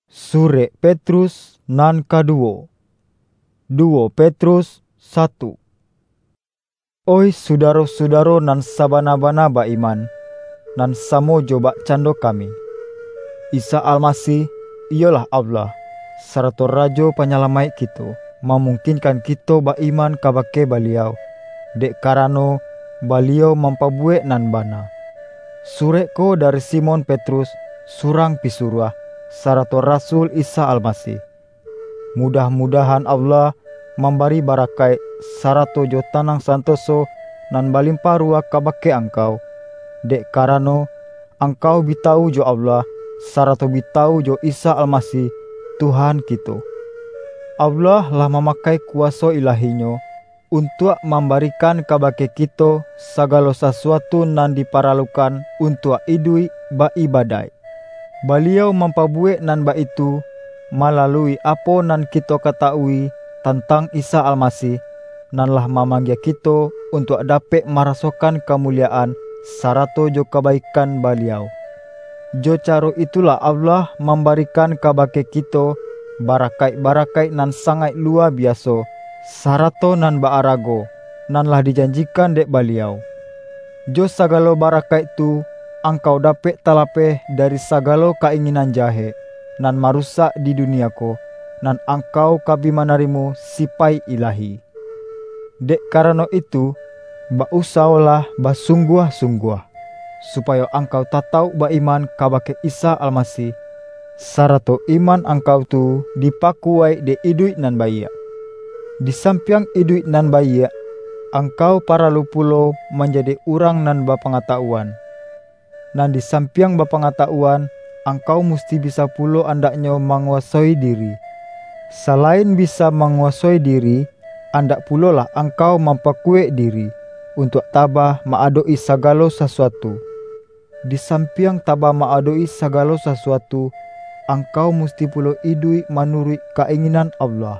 Sure Petrus nan kaduo. 2 Petrus 1. Oi sudaro-sudaro nan sabana-bana ba iman, nan samo joba cando kami. Isa Almasih, iyalah Allah, sarato Rajo Panyalamai kita, memungkinkan kita ba iman kabake baliau, dek karano baliau mampabuek nan bana. Sureko dari Simon Petrus, surang pisuruah, sarato Rasul Isa Almasih. Mudah-mudahan Allah memberi barakai sarato jo tanang santoso nan balimpah ruah kabake angkau, dek karano angkau bitau jo Allah sarato bitau jo Isa Almasih Tuhan kita. Allah lah memakai kuasa ilahinyo untuk memberikan kabake kita segala sesuatu nan diparalukan untuk idui ba ibadai. Beliau mampabuek nan ba itu melalui apa nan kita ketahui tentang Isa Almasih, nan lah memanggil kita untuk dapat merasakan kemuliaan sarato jo kebaikan beliau. Jo caro itulah Allah memberikan kabake kita barakai-barakai nan sangat luar biasa, sarato nan baarago, nan lah dijanjikan dek beliau. Jo segala barakai tu, angkau dapat talapeh dari segala keinginan jahe, nan marusak di dunia ko, nan angkau kabi manarimu sipai ilahi. Dek karena itu, bausahalah basungguh-sungguh, supaya angkau tatau beriman kabake Isa Almasih, sarato iman angkau tu dipakuai de iduit nan baia. Di samping iduit nan baia, angkau paralu pulo menjadi orang nan bapengetahuan. Nan di samping bapengetahuan, angkau mesti bisa pulo andaknya menguasai diri. Selain bisa menguasai diri, andak pulo lah angkau memperkuat diri untuk tabah maadoi segala sesuatu. Di samping tabah maadoi segala sesuatu, angkau mesti pulo idui menurut keinginan Allah.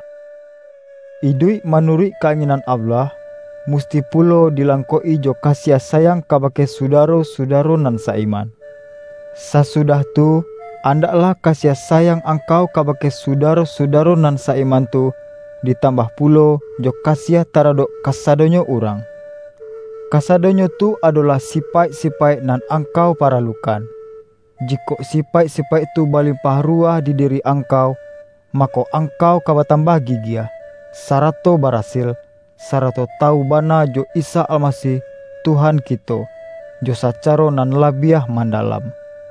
Idui menurut keinginan Allah, mesti pulo dilangkoi jo kasih sayang kabake sudaro-sudaro nan saiman. Sesudah tu, andaklah kasih sayang angkau kabake sudaro-sudaro nan saiman tu ditambah pulo jo kasih taradok kasadonyo orang. Kasadonyo tu adalah sipai-sipai nan angkau paralukan. Jika sipai-sipai tu balimpah ruah di diri angkau, maka angkau kabatambah gigia, sarato barasil, sarato tahu bana jo Isa Almasih Tuhan kita, jo sacaro nan labiah mandalam.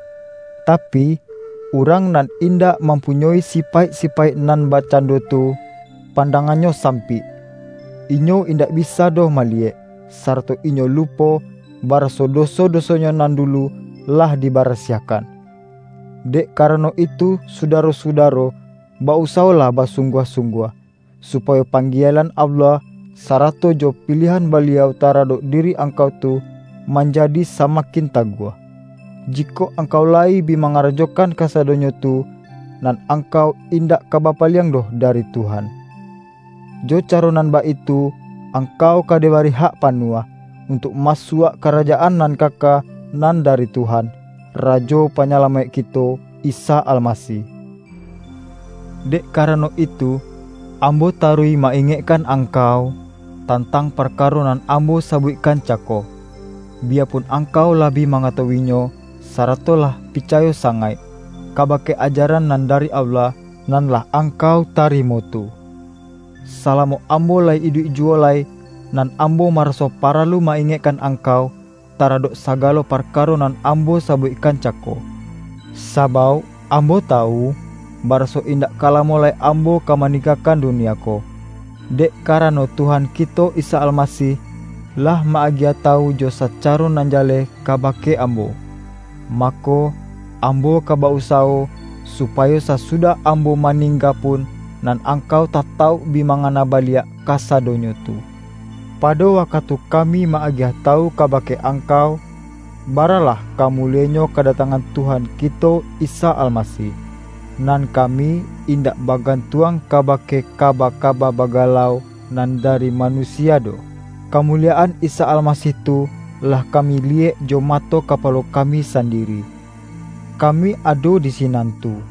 Tapi orang nan indak mempunyai sipai-sipai nan bacando tu, pandangannya sampi. Inyo indak bisa doh maliek, sarto inyo lupo baraso doso-dosonya nan dulu lah dibarasiakan. Dek karena itu, sudaro-sudaro, bausahalah basungguh-sungguh, supaya panggilan Allah sarato jo pilihan beliau taradok diri angkau tu menjadi semakin taguh. Jika engkau lai bi mengarajokan kasadonyo tu, nan engkau indak kabapaliang doh dari Tuhan. Jo caronan ba itu, engkau kadewari hak panua untuk masuk kerajaan nan kaka nan dari Tuhan, Rajo Panyalamai kita Isa Almasih. Dek karena itu, ambo tarui maingatkan engkau tentang perkara nan ambo sabuikan cako. Biarpun engkau lebih mengetahuinya, saratolah picayo sangai kabake ajaran nan dari Allah nan lah angkau tarimo tu. Salamu ambo lai idui jualai nan ambo maraso paralu maingatkan angkau taradok sagalo perkara nan ambo sabuikan cako. Sabau ambo tahu baraso indak kala mulai ambo kamanikakan duniako. Dek karano Tuhan kita Isa Almasih lah maagia tahu jo sacaro nanjale kabake ambo. Mako ambo kabausao supaya sasudah ambo maningga pun nan angkau tak tahu bimangana baliak kasadonyo tu. Pada waktu kami maagia tahu kabake angkau, baralah kamulianyo kedatangan Tuhan kita Isa Almasih. Nan kami indak bagantuang kabake kaba-kaba bagalau nan dari manusia do. Kemuliaan Isa Almasih tu lah kami liek jo mato kapalo kami sendiri. Kami ado di sinantu.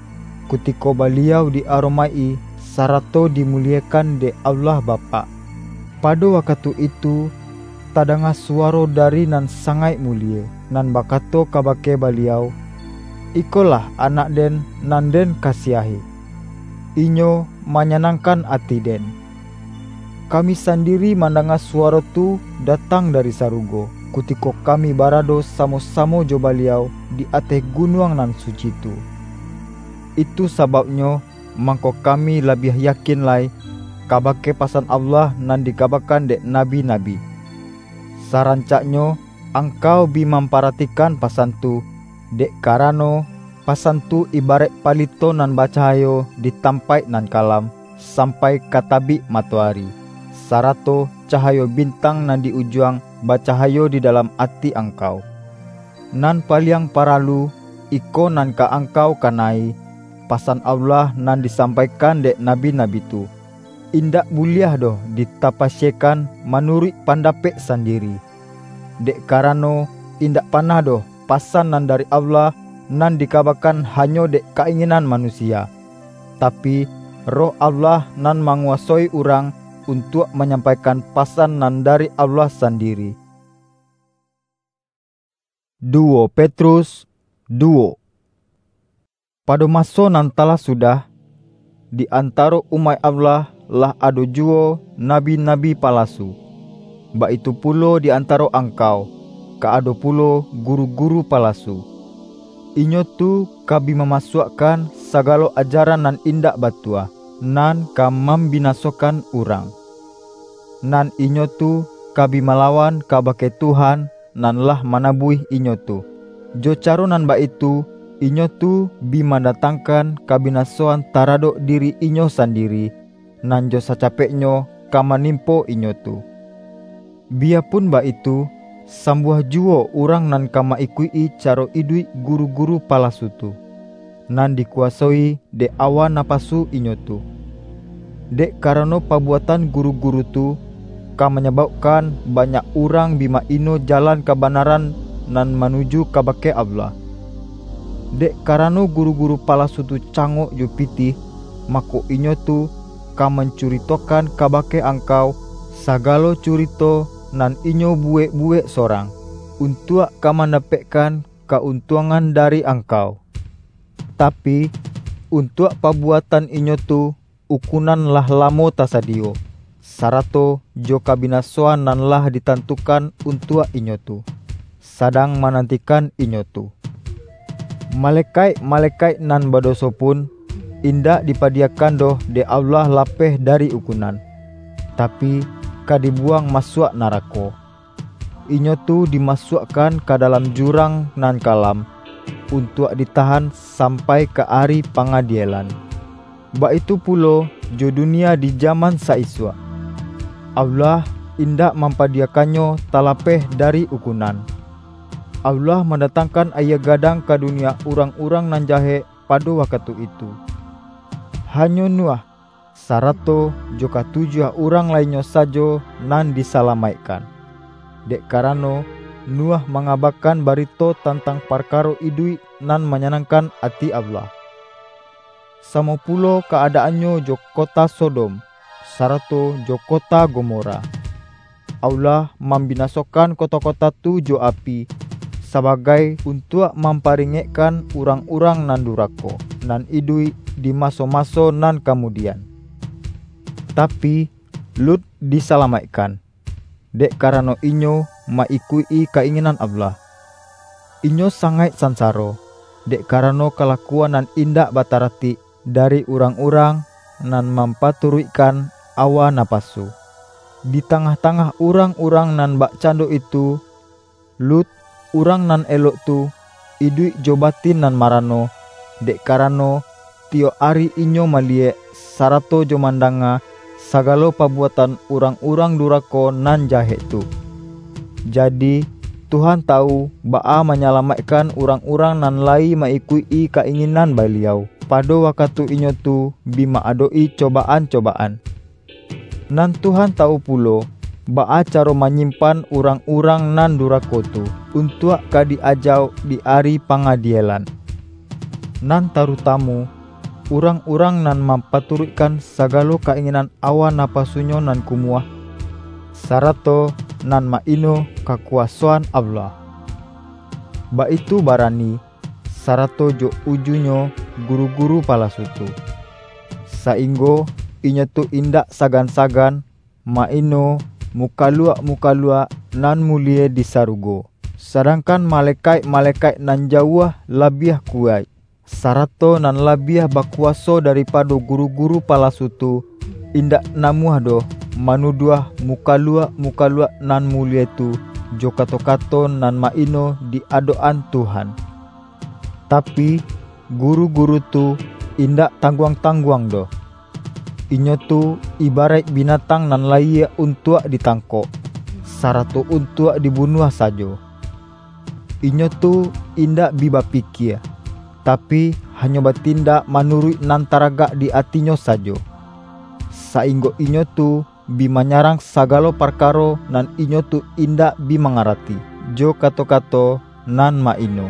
kutiko beliau diaromai sarato dimuliakan de Allah Bapa. Pada waktu itu tadanga suaro dari nan sangai mulia, nan bakato kabake beliau, ikolah anak den nan den kasiahi. Inyo menyenangkan hati den. Kami sendiri mandanga suara tu datang dari sarugo, kutiko kami barado samo-samo jo beliau di atas gunung nan suci tu. Itu sebabnya mangko kami lebih yakin lai kabake pasan Allah nan dikabakan dek nabi-nabi. Sarancaknyo angkau bi memperhatikan pasan tu, dek karano pasan tu ibarat palito nan bacahayo ditampai nan kalam sampai katabi matahari. Sarato cahayo bintang nan di ujung bacahayo di dalam hati angkau. Nan paliang paralu iko nan ka angkau kanai pasan Allah nan disampaikan dek nabi-nabi tu. Indak buliah doh ditapasyekan menurut pandapek sendiri. Dek karano indak panah doh pasan nan dari Allah nan dikabakan hanya dek keinginan manusia. Tapi roh Allah nan menguasai orang untuk menyampaikan pasan nan dari Allah sendiri. 2 Petrus 2. Pada masa nan telah sudah, di antara umat Allah lah ada jua nabi-nabi palasu. Baitu pulo di antara angkau, ka ada pulo guru-guru palasu. Inyo tu kabi memasukkan segala ajaran nan indak batua, nan ka membinasakan orang. Nan inyo tu kabi melawan kabake Tuhan nan lah manabuih inyo tu. Jo caro nan baitu inyo tu bi mendatangkan kabinasoan taradok diri inyo sendiri, nan jo sacapeknyo ka manimpo inyo tu. Biarpun baitu sambuah juo orang nan kama ikui caro idui guru-guru palasu tu, nan dikuasai de awan napasu inyo tu. Dek karena perbuatan guru-guru tu ka menyebabkan banyak orang bima ino jalan kebenaran nan menuju kabake Allah. Dek karena guru-guru palasu tu cangok jo pitih, mako inyo tu ka mencuritokan kabake angkau sagalo curito nan inyo buek-buek sorang, untuk ka mendapatkan keuntungan dari angkau. Tapi untuk perbuatan inyo tu ukunan lah lamo tasadio, sarato jo kabinasoan nan lah ditentukan untuk inyo tu, sadang menantikan inyo tu. Malaikat nan badoso pun indak dipadiakan doh de Allah lapeh dari ukunan, tapi ka dibuang masuk neraka. Inyo tu dimasukkan ke dalam jurang nan kalam untuk ditahan sampai ke hari pengadilan. Baitu pulo jo dunia di zaman saiswa, Allah indak mempadiakannya talapeh dari ukunan. Allah mendatangkan ayah gadang ke dunia orang-orang nan jahe pada waktu itu. Hanya Nuh sarato joka 7 orang lainnya sajo nan disalamaikan. Dek karano Nuh mengabarkan barito tentang perkara idui nan menyenangkan hati Allah. Sama pulo keadaannya jo kota Sodom sarato jo kota Gomora. Allah membinasakan kota-kota tu jo api sebagai untuk memparingekkan orang-orang nan durako nan idui di maso-maso nan kemudian. Tapi Lut diselamatkan, dek karena inyo maikui keinginan Allah. Inyo sangat sansaro, dek karena kelakuan nan indak batarati dari orang-orang nan mempaturutkan awa napasu. Di tengah-tengah orang-orang nan bak cando itu, Lut orang nan elok tu idui jobatin nan marano, dek karena tio ari inyo malie sarato jomandanga sagalo perbuatan orang-orang durako nan jahe tu. Jadi Tuhan tahu baa menyelamatkan orang-orang nan lai mengikui keinginan beliau pada waktu inyo tu bima adoi cobaan-cobaan. Nan Tuhan tahu pulo baa caro menyimpan orang-orang nan durako tu untuk ka diajau di hari pengadilan. Nan tarutamu urang-urang nan mampaturutkan sagalo keinginan awa napasunyo nan kumuah, sarato nan maino kakuasaan Allah. Baitu barani sarato jo ujunyo guru-guru palasutu, sainggo inyo tu indak sagan-sagan maino mukalua nan mulie di sarugo, sedangkan malaikat-malaikat nan jauh labiah kuat, sarato nan labiah bakuaso daripada guru-guru palasutu, indak namuah doh manuduah mukalua nan mulie tu jo kato-kato nan maino di adoan Tuhan. Tapi guru-guru tu indak tangguang-tangguang doh. Inyo tu ibarat binatang nan layak untuk ditangkok, sarato untuk dibunuh sajo. Inyo tu indak biba pikir, tapi hanya bertindak menurut nan taragak di atinyo sajo. Sainggo inyo tu bi manyarang sagalo perkaro nan inyo tu indak bi mengarati jo kato-kato nan maino.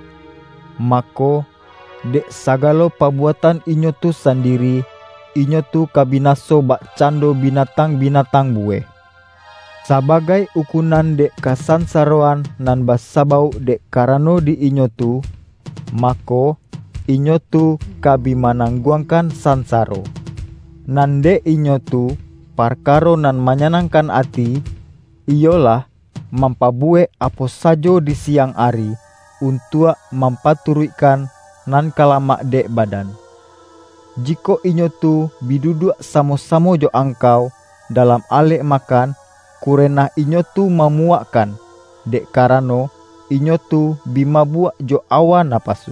Mako dek sagalo pabuatan inyo tu sendiri, inyo tu kabinaso bak cando binatang-binatang bueh. Sebagai ukunan dek kasansaroan nan basabau dek karano di inyo tu, mako inyo tu kabi manangguangkan sansaro. Nande inyo tu perkaro nan menyenangkan hati, iyalah mampabueh apa sajo di siang hari untuk mampaturutkan nan kalamak dek badan. Jiko inyo tu biduduk samo-samo jo angkau dalam alek makan, kurena inyo tu memuakkan, dek karano inyo tu bimabuak jo awa napasu.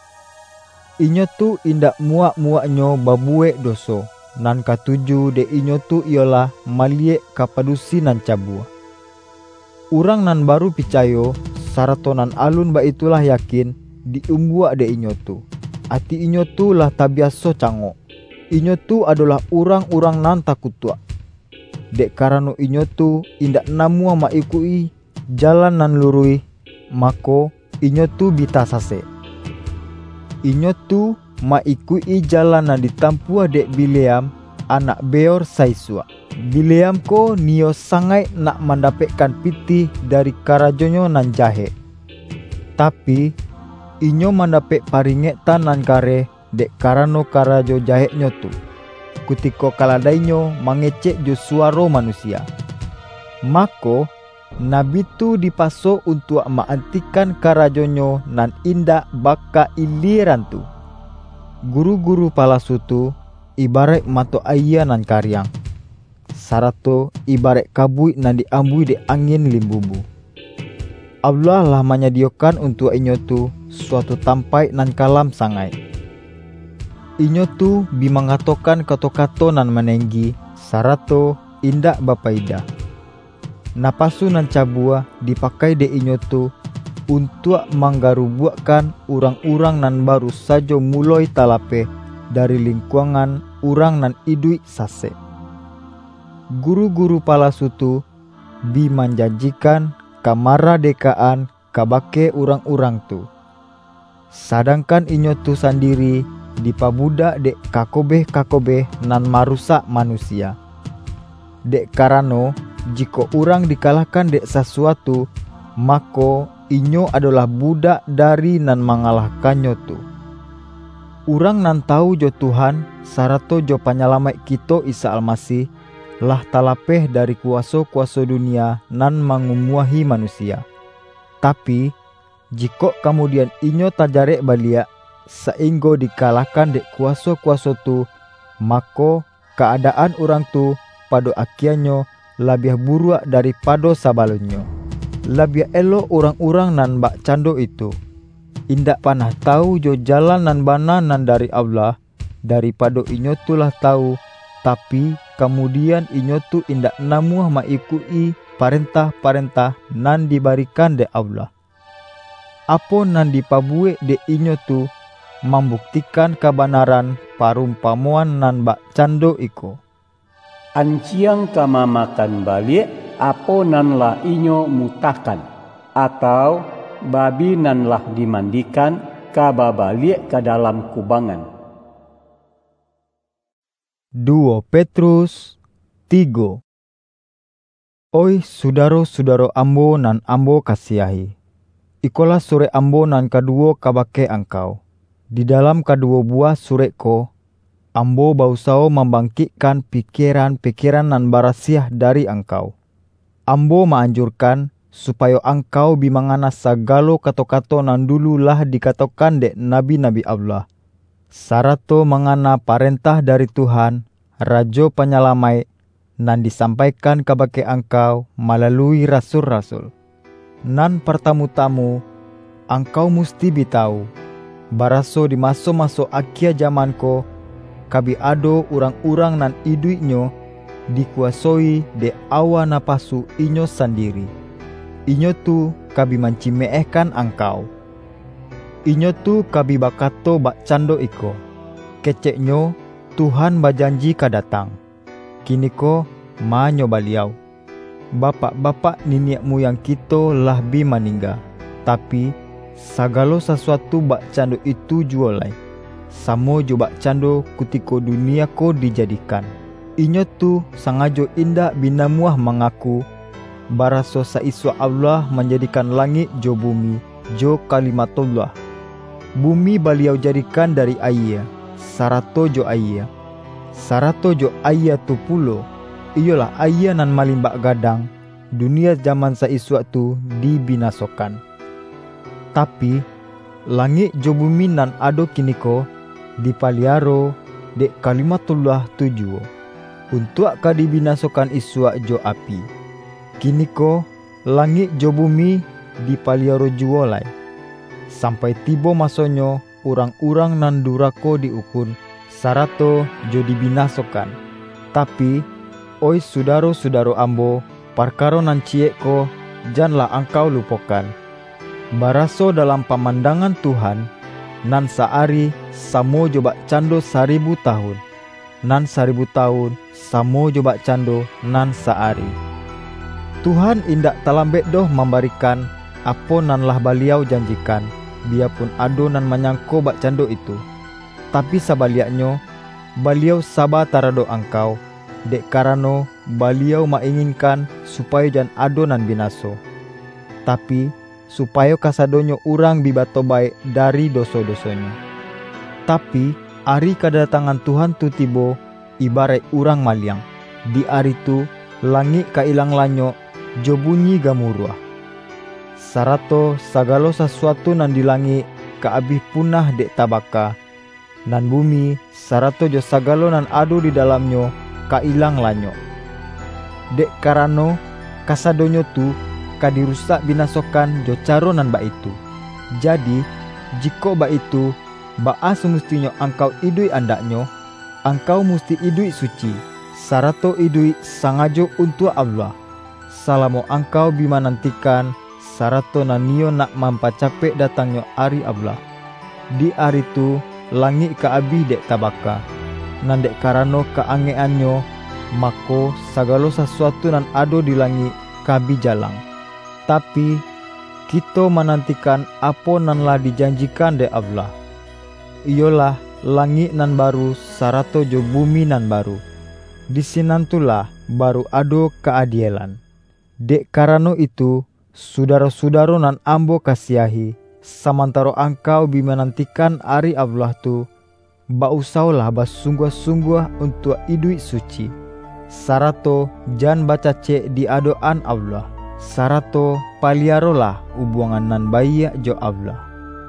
Inyo tu indak muak-muaknyo babuek doso, nan katuju dek inyo tu ialah maliek kapadusi nan cabua. Urang nan baru picayo, sarato nan alun baitulah yakin diumbuak dek inyo tu. Ati inyo tu lah tabiaso cangok. Inyo tu adalah urang-urang nan takutua. Dek karano inyo tu indak namua maikui jalan nan lurui, mako inyo tu bita sase. Inyo tu maikui jalan nan ditampua dek Bileam, anak Beor Saisua. Bileam ko nio sangai nak mendapatkan pitih dari karajonyo nan jahe. Tapi inyo mendapat paringetan nan kare dek karano karajo jaheknyo tu, kutiko kaladainyo mengecek jo suaro manusia. Mako nabi tu dipaso untuk maantikan karajonyo nan indak baka iliran tu. Guru-guru palasu tu ibarat mato ayah nan karyang, sarato ibarat kabui nan diambui dek angin limbubu. Allah lah menyediakan untuk inyo tu suatu tampai nan kalam sangai. Inyo tu bimangatokan kato-kato nan menenggi, sarato indak bapaidah. Napasu nan cabua dipakai de inyo tu untuk manggarubuakkan urang-urang nan baru sajo mulai talape dari lingkungan urang nan idui sase. Guru-guru palasu tu bimanjanjikan kamaradekaan kabake urang-urang tu. Sadangkan inyo tu sendiri dipabudak dek kakobeh-kakobeh nan marusak manusia. Dek karano jika orang dikalahkan dek sesuatu, mako inyo adalah budak dari nan mengalahkannya tu. Urang nan tahu jo Tuhan sarato jo penyelamat kita Isa Almasih lah talapeh dari kuasa-kuasa dunia nan mengumuahi manusia. Tapi jika kemudian inyo tajarek baliak sainggo dikalahkan dek kuasa-kuasa tu, mako keadaan orang tu pada akhirnya lebih buruk daripada sebelumnya. Lebih elok orang-orang nan bak cando itu indak panah tahu jo jalan nan bana nan dari Allah daripada inyo tu lah tahu, tapi kemudian inyo tu indak namuah maikui perintah-perintah nan diberikan de Allah. Apa nan dipabuek de inyo tu membuktikan kebenaran parumpamuan nan bak cando iko. Anciang kama makan balik apa nan lah inyo mutakan, atau babi nan lah dimandikan kaba balik ke dalam kubangan. 2 Petrus 3. Oi sudaro-sudaro ambo nan ambo kasiahi, ikolah sure ambo nan kaduo kabake angkau. Di dalam kedua buah sureko, ambo bausao membangkitkan pikiran-pikiran nan barasiah dari angkau. Ambo menganjurkan supaya angkau bimangana sagalo kato-kato nan dululah dikatakan dek nabi-nabi Allah. Sarato mengana parentah dari Tuhan, Rajo Penyelamai, nan disampaikan kabake angkau melalui rasul-rasul. Nan pertamu-tamu, angkau musti bitau, baraso di maso-maso akhir zamanko, kabi ado urang-urang nan iduinyo dikuasoi de awa napasu inyo sendiri. Inyo tu kabi mancimeehkan angkau. Inyo tu kabi bakato bak cando iko, keceknyo Tuhan bajanji kadatang. Kiniko manyo baliau, bapak-bapak niniak moyang kita lah bi meninggal, tapi sagalo sesuatu bak cando itu jualai. Samo jo bak cando kutiko dunia ko dijadikan. Inyo tu sangajo indah binamuah mengaku baraso saiswa Allah menjadikan langit jo bumi jo kalimatullah. Bumi baliau jadikan dari air, sarato jo air. Sarato jo air tu pulo, iyalah air nan malimbak gadang, dunia zaman saiswa tu dibinasokan. Tapi langit jo bumi nan ado kiniko dipaliaro dek kalimatullah tujuo, untuk ka dibinasokan iswa jo api. Kiniko langit jo bumi dipaliaro juolai, sampai tibo masonyo urang-urang nan durako diukun, sarato jo dibinasokan. Tapi oi sudaro-sudaro ambo, parkaro nan cieko janlah angkau lupakan. Baraso dalam pemandangan Tuhan, nan saari samo jo bak cando 1000 tahun, nan 1000 tahun samo jo bak cando nan saari. Tuhan indak talambek doh memberikan apo nan lah baliau janjikan, biarpun ado nan menyangko bak cando itu. Tapi sabaliaknyo, baliau sabar tarado angkau, dek karano baliau menginginkan supaya jan ado nan binaso, tapi supaya kasadonyo urang bibato baik dari doso-dosonyo. Tapi hari kedatangan Tuhan tu tibo ibarat urang maliang. Di hari tu langit kailang lanyo jo bunyi gamuruah. Sarato sagalo sesuatu nan di langit kaabih punah dek tabaka, nan bumi sarato jo sagalo nan ado di dalamnyo kailang lanyo. Dek karano kasadonyo tu kadirusak binasokan jo caro nan bak itu. Jadi jiko bak itu baa semestinya angkau idui andaknyo, angkau musti idui suci, sarato idui sangajo untuk Allah. Salamo angkau bima nantikan sarato nanio nak mampacapek datangnya hari Allah. Di hari tu langit kaabih dek tabaka, nan dek karano keangeannya, mako sagalo sesuatu nan ado di langit kabi jalang. Tapi kita menantikan apa nan lah dijanjikan dek Allah. Iyalah langit nan baru sarato jo bumi nan baru. Di sinantulah baru ado keadilan. Dek karano itu, sudaro-sudaro nan ambo kasiahi, samantaro angkau bimenantikan hari Allah tu, bausaulah basungguh-sungguh untuk idui suci. Sarato jan baca cek di adoan Allah. Sarato paliarolah hubungan nan baik jo Allah.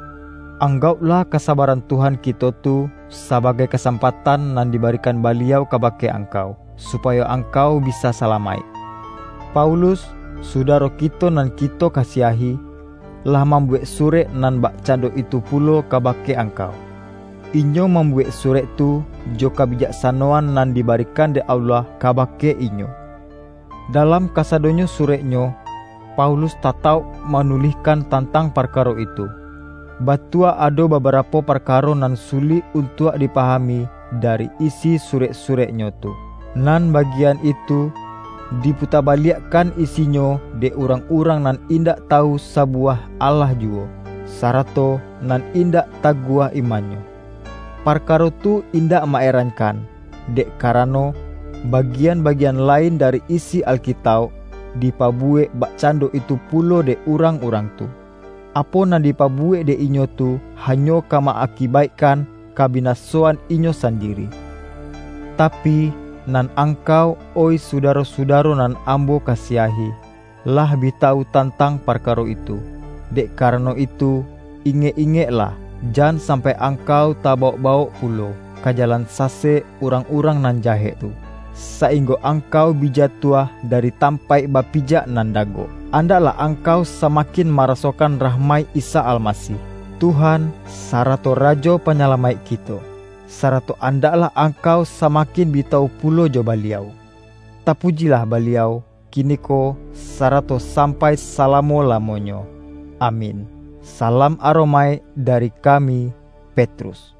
Anggaplah kesabaran Tuhan kita tu sebagai kesempatan nan diberikan beliau kabake angkau, supaya angkau bisa salamai. Paulus, sudaro kita nan kita kasiahi, lah membuat surat nan bak cando itu pulo kabake angkau. Inyo membuat surat tu jo kebijaksanaan nan diberikan de Allah kabake inyo. Dalam kasadonyo suratnyo, Paulus tatau menuliskan tentang perkara itu. Batua ada beberapa perkara nan sulit untuk dipahami dari isi surat-suratnyo tu. Nan bagian itu diputabalikkan isinyo de orang-orang nan indak tahu sabuah Allah juo, sarato nan indak taguah imanyo. Perkara tu indak maerankan, dek karano bagian-bagian lain dari isi Alkitab dipabuek bak cando itu pulo de urang-urang tu. Apo na dipabuek de inyo tu hanyo kama akibatkan kabinasoan inyo sendiri. Tapi nan angkau oi sudaro-sudaro nan ambo kasiahi, lah bitau tentang perkara itu. Dek karena itu inge-ingeklah, jangan sampai angkau tabau-bau pulo ke jalan sase urang-urang nan jahe tu, sainggo angkau bijatuah dari tampai bapijak nan dago. Andalah angkau semakin merasakan rahmai Isa Almasih, Tuhan sarato Rajo penyelamai kita. Sarato andaklah angkau semakin bitau pulo jo baliau. Tapujilah baliau kiniko sarato sampai salamo lamonyo. Amin. Salam aromai dari kami, Petrus.